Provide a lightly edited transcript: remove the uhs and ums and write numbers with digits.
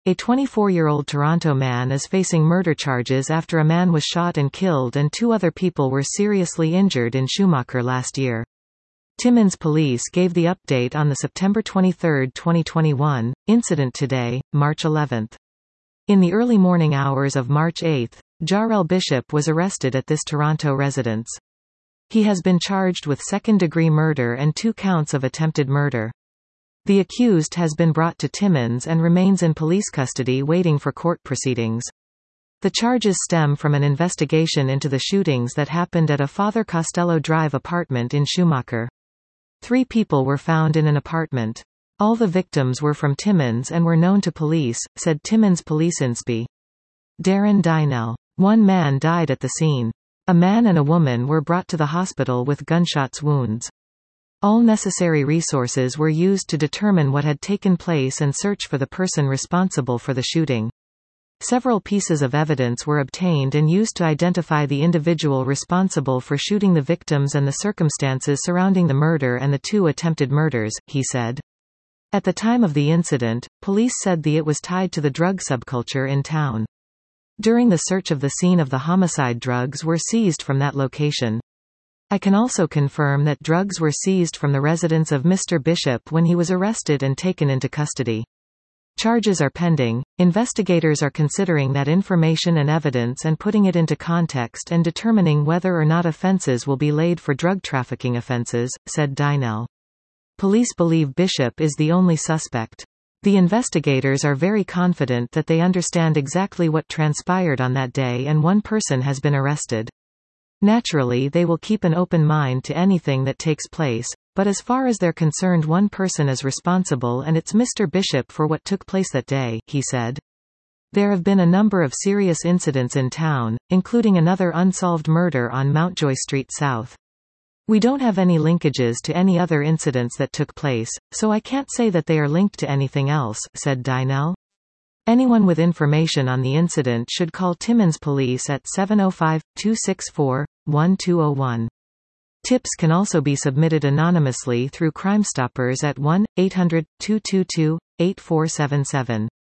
A 24-year-old Toronto man is facing murder charges after a man was shot and killed and 2 other people were seriously injured in Schumacher last year. Timmins police gave the update on the September 23, 2021, incident today, March 11. In the early morning hours of March 8, Jarrell Bishop was arrested at this Toronto residence. He has been charged with second-degree murder and 2 counts of attempted murder. The accused has been brought to Timmins and remains in police custody waiting for court proceedings. The charges stem from an investigation into the shootings that happened at a Father Costello Drive apartment in Schumacher. 3 people were found in an apartment. All the victims were from Timmins and were known to police, said Timmins Police Insp. Darren Dynell. 1 man died at the scene. A man and a woman were brought to the hospital with gunshots wounds. All necessary resources were used to determine what had taken place and search for the person responsible for the shooting. Several pieces of evidence were obtained and used to identify the individual responsible for shooting the victims and the circumstances surrounding the murder and the 2 attempted murders, he said. At the time of the incident, police said it was tied to the drug subculture in town. During the search of the scene of the homicide, drugs were seized from that location. I can also confirm that drugs were seized from the residence of Mr. Bishop when he was arrested and taken into custody. Charges are pending. Investigators are considering that information and evidence and putting it into context and determining whether or not offences will be laid for drug trafficking offences, said Dynell. Police believe Bishop is the only suspect. The investigators are very confident that they understand exactly what transpired on that day and 1 person has been arrested. Naturally, they will keep an open mind to anything that takes place, but as far as they're concerned, 1 person is responsible and it's Mr. Bishop for what took place that day, he said. There have been a number of serious incidents in town, including another unsolved murder on Mountjoy Street South. We don't have any linkages to any other incidents that took place, so I can't say that they are linked to anything else, said Dynell. Anyone with information on the incident should call Timmins Police at 705-264-1201. Tips can also be submitted anonymously through Crime Stoppers at 1-800-222-8477.